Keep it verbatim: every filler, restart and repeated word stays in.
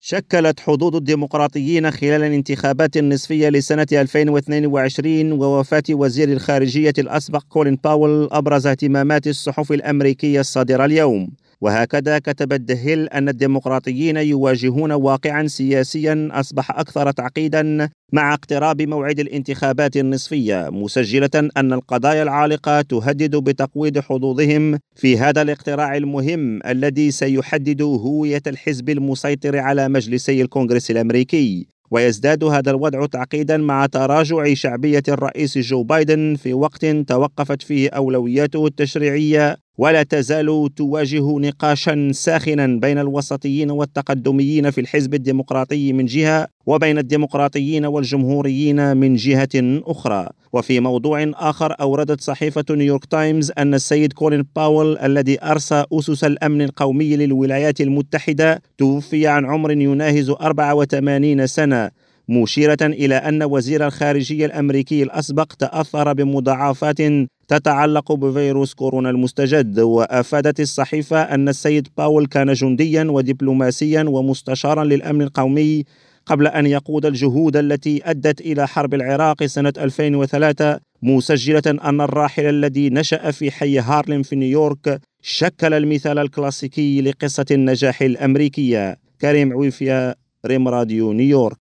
شكلت حظوظ الديمقراطيين خلال الانتخابات النصفية لسنة ألفين واثنين وعشرين ووفاة وزير الخارجية الأسبق كولين باول أبرز اهتمامات الصحف الأمريكية الصادرة اليوم. وهكذا كتبت The Hill أن الديمقراطيين يواجهون واقعا سياسيا أصبح أكثر تعقيدا مع اقتراب موعد الانتخابات النصفية، مسجلة أن القضايا العالقة تهدد بتقويض حظوظهم في هذا الاقتراع المهم الذي سيحدد هوية الحزب المسيطر على مجلسي الكونغرس الأمريكي. ويزداد هذا الوضع تعقيدا مع تراجع شعبية الرئيس جو بايدن في وقت توقفت فيه أولوياته التشريعية، ولا تزال تواجه نقاشا ساخنا بين الوسطيين والتقدميين في الحزب الديمقراطي من جهة، وبين الديمقراطيين والجمهوريين من جهة أخرى. وفي موضوع آخر، أوردت صحيفة نيويورك تايمز أن السيد كولين باول الذي أرسى أسس الأمن القومي للولايات المتحدة توفي عن عمر يناهز أربعة وثمانين سنة، مشيرة إلى أن وزير الخارجية الأمريكي الأسبق تأثر بمضاعفات تتعلق بفيروس كورونا المستجد. وأفادت الصحيفة أن السيد باول كان جنديا ودبلوماسيا ومستشارا للأمن القومي قبل أن يقود الجهود التي أدت إلى حرب العراق سنة ألفين وثلاثة، مسجلة أن الراحل الذي نشأ في حي هارلم في نيويورك شكل المثال الكلاسيكي لقصة النجاح الأمريكية. كريم عويفية، ريم راديو، نيويورك.